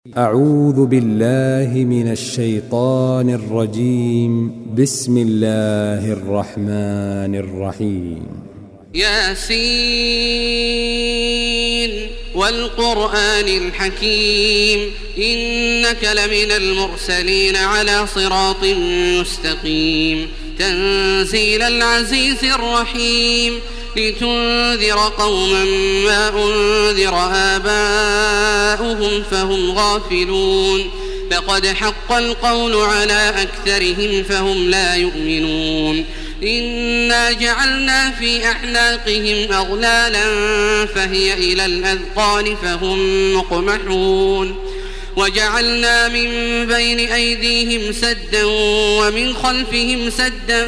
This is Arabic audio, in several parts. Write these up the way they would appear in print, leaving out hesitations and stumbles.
أعوذ بالله من الشيطان الرجيم. بسم الله الرحمن الرحيم. ياسين والقرآن الحكيم إنك لمن المرسلين على صراط مستقيم تنزيل العزيز الرحيم لتنذر قوما ما أنذر آباؤهم فهم غافلون لقد حق القول على أكثرهم فهم لا يؤمنون إنا جعلنا في أعناقهم أغلالا فهي إلى الأذقان فهم مقمحون وجعلنا من بين أيديهم سدا ومن خلفهم سدا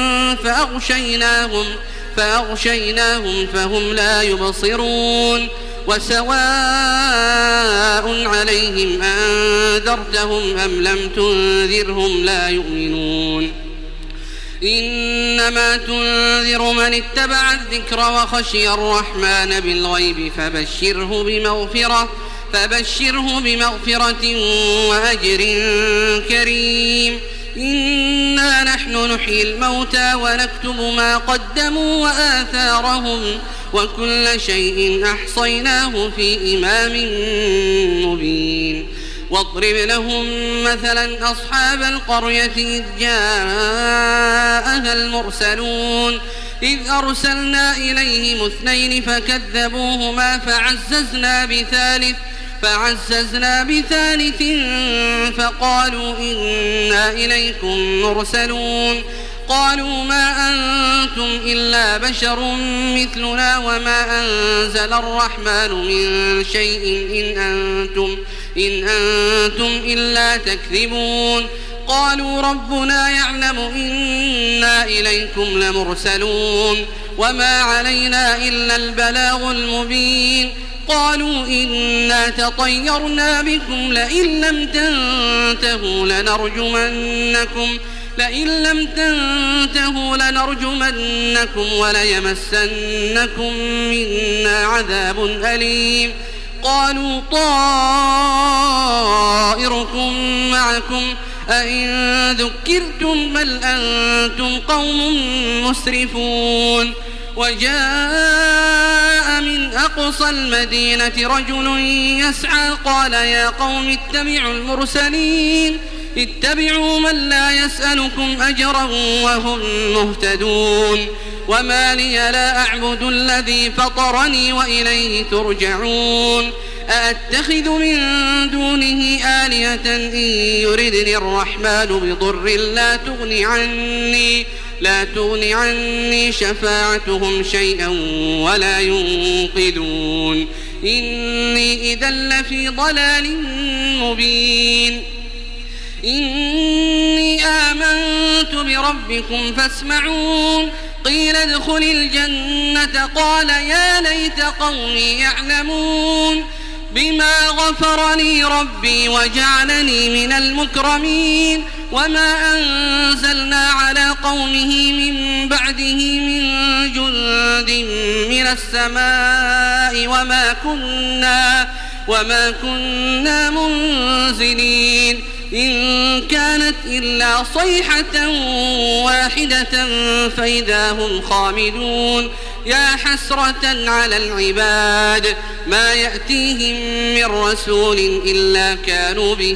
فأغشيناهم فهم لا يبصرون وسواء عليهم أنذرتهم أم لم تنذرهم لا يؤمنون إنما تنذر من اتبع الذكر وخشي الرحمن بالغيب فبشره بمغفرة وأجر كريم إنا نحن نحيي الموتى ونكتب ما قدموا وآثارهم وكل شيء أحصيناه في إمام مبين واضرب لهم مثلا أصحاب القرية إذ جاءها المرسلون إذ أرسلنا إليهم 2 فكذبوهما فعززنا بثالث فقالوا إنا إليكم مرسلون قالوا ما أنتم إلا بشر مثلنا وما أنزل الرحمن من شيء إن أنتم إلا تكذبون قالوا ربنا يعلم إنا إليكم لمرسلون وما علينا إلا البلاغ المبين قالوا إنا تطيرنا بكم لئن لم تنتهوا لنرجمنكم وليمسنكم منا عذاب أليم قالوا طائركم معكم أئن ذكرتم بل أنتم قوم مسرفون وجاء من أقصى المدينة رجل يسعى قال يا قوم اتبعوا المرسلين اتبعوا من لا يسألكم أجرا وهم مهتدون وما لي لا أعبد الذي فطرني وإليه ترجعون أأتخذ من دونه آلهة إن يردني الرحمن بضر لا تغني عني شفاعتهم شيئا ولا ينقذون إني إذا لفي ضلال مبين إني آمنت بربكم فاسمعون قيل ادخل الجنة قال يا ليت قومي يعلمون بما غفر لي ربي وجعلني من المكرمين وما أنزلنا على قومه من بعده من جند من السماء وما كنا منزلين إن كانت إلا صيحة واحدة فإذا هم خامدون يا حسرة على العباد ما يأتيهم من رسول إلا كانوا به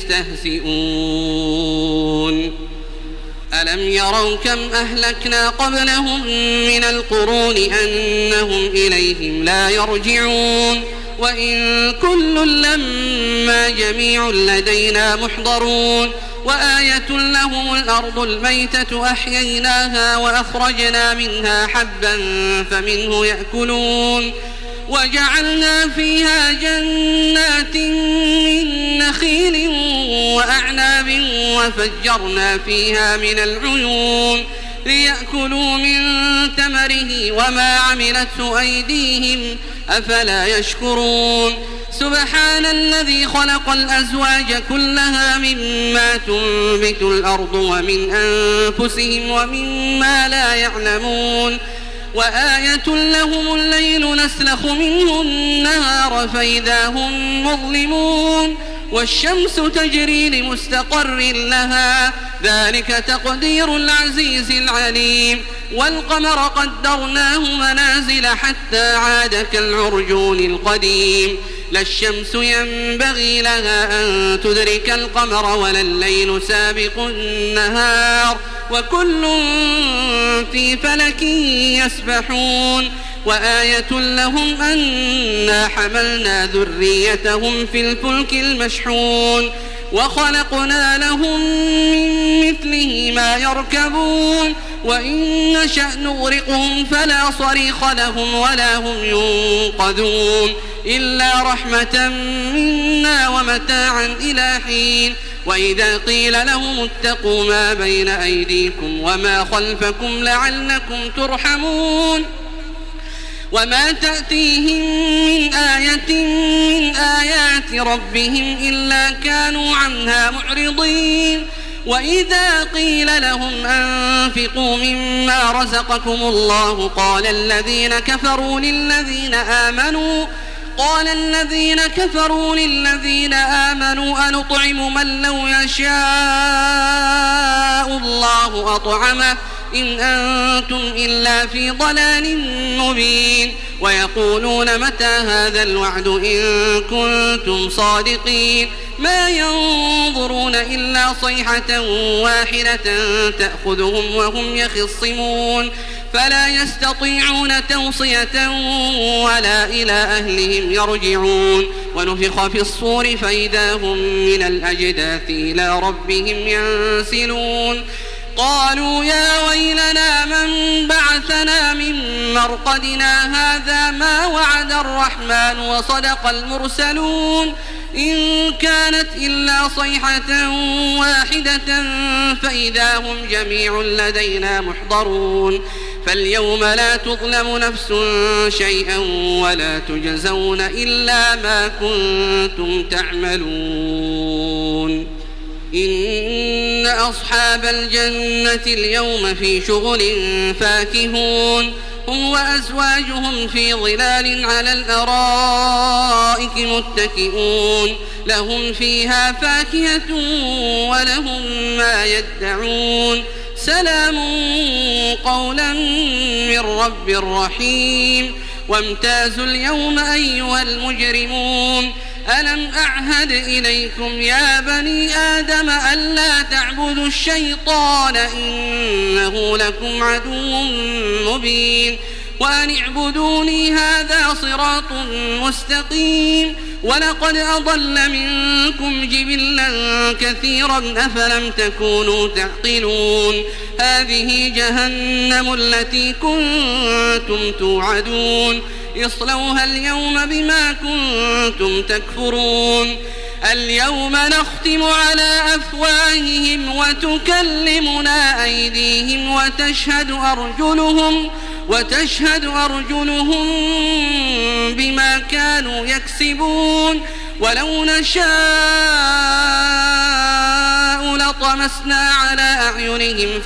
يستهزئون ألم يروا كم أهلكنا قبلهم من القرون أنهم إليهم لا يرجعون وإن كل لما جميع لدينا محضرون وآية لهم الأرض الميتة أحييناها وأخرجنا منها حبا فمنه يأكلون وجعلنا فيها جنات من نخيل وأعناب وفجرنا فيها من العيون ليأكلوا من ثمره وما عملته أيديهم أفلا يشكرون سبحان الذي خلق الأزواج كلها مما تنبت الأرض ومن أنفسهم ومما لا يعلمون وآية لهم الليل نسلخ منه النهار فإذا هم مظلمون والشمس تجري لمستقر لها ذلك تقدير العزيز العليم والقمر قدرناه منازل حتى عاد كالعرجون القديم لا الشمس ينبغي لها أن تدرك القمر ولا الليل سابق النهار وكل في فلك يسبحون وآية لهم أنا حملنا ذريتهم في الفلك المشحون وخلقنا لهم من مثله ما يركبون وإن نشأ نغرقهم فلا صريخ لهم ولا هم ينقذون إلا رحمة منا ومتاعا إلى حين وإذا قيل لهم اتقوا ما بين أيديكم وما خلفكم لعلكم ترحمون وما تأتيهم من آية من آيات ربهم إلا كانوا عنها معرضين وإذا قيل لهم أنفقوا مما رزقكم الله قال الذين كفروا للذين آمنوا أنطعم من لو يشاء الله أطعمه إن أنتم إلا في ضلال مبين ويقولون متى هذا الوعد إن كنتم صادقين ما ينظرون إلا صيحة واحدة تأخذهم وهم يخصمون فلا يستطيعون توصية ولا إلى أهلهم يرجعون ونفخ في الصور فإذا هم من الأجداث إلى ربهم ينسلون قالوا يا ويلنا من بعثنا من مرقدنا هذا ما وعد الرحمن وصدق المرسلون إن كانت إلا صيحة واحدة فإذا هم جميع لدينا محضرون فاليوم لا تظلم نفس شيئا ولا تجزون إلا ما كنتم تعملون إن أصحاب الجنة اليوم في شغل فاكهون هم وأزواجهم في ظلال على الأرائك متكئون لهم فيها فاكهة ولهم ما يدعون سلام قولا من رب رحيم وامتازوا اليوم أيها المجرمون ألم أعهد إليكم يا بني آدم ألا تعبدوا الشيطان إنه لكم عدو مبين وأن اعبدوني هذا صراط مستقيم ولقد أضل منكم جبلا كثيرا أفلم تكونوا تعقلون هذه جهنم التي كنتم توعدون اصلوها اليوم بما كنتم تكفرون اليوم نختم على أفواههم وتكلمنا أيديهم وتشهد أرجلهم بما كانوا يكسبون ولو نشاء لطمسنا على أعينهم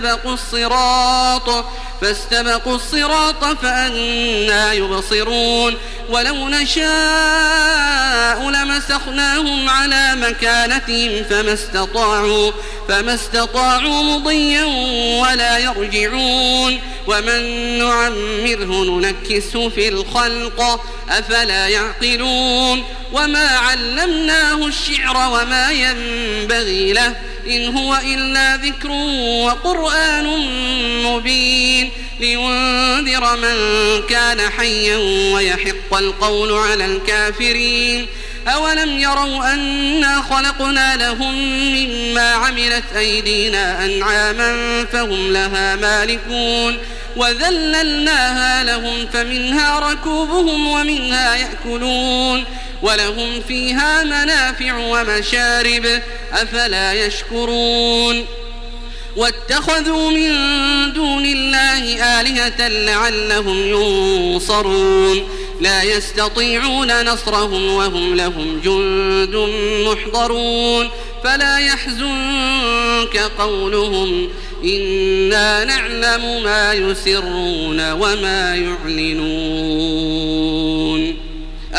فاستبقوا الصراط فأنى يبصرون ولو نشاء لمسخناهم على مكانتهم فما استطاعوا مضيا ولا يرجعون ومن نعمره ننكسه في الخلق أفلا يعقلون وما علمناه الشعر وما ينبغي له إن هو إلا ذكر وقرآن مبين لينذر من كان حيا ويحق القول على الكافرين أولم يروا أنا خلقنا لهم مما عملت أيدينا أنعاما فهم لها مالكون وذللناها لهم فمنها ركوبهم ومنها يأكلون ولهم فيها منافع ومشارب أفلا يشكرون واتخذوا من دون الله آلهة لعلهم ينصرون لا يستطيعون نصرهم وهم لهم جند محضرون فلا يحزنك قولهم إنا نعلم ما يسرون وما يعلنون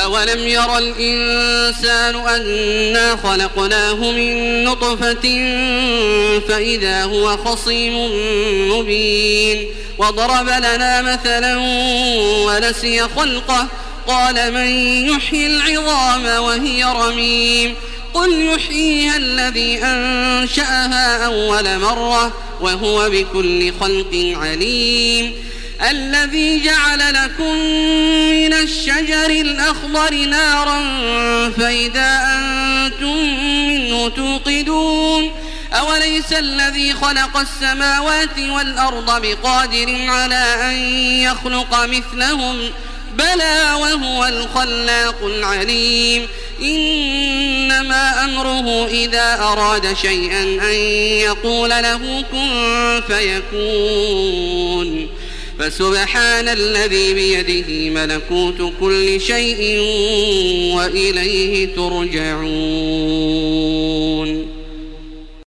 أولم ير الإنسان أنا خلقناه من نطفة فإذا هو خصيم مبين وضرب لنا مثلا ونسي خلقه قال من يحيي العظام وهي رميم قل يحييها الذي أنشأها أول مرة وهو بكل خلق عليم الذي جعل لكم من الشجر الأخضر نارا فإذا أنتم منه توقدون أوليس الذي خلق السماوات والأرض بقادر على أن يخلق مثلهم بلى وهو الخلاق العليم إنما أمره إذا أراد شيئا أن يقول له كن فيكون فسبحان الذي بيده ملكوت كل شيء وإليه ترجعون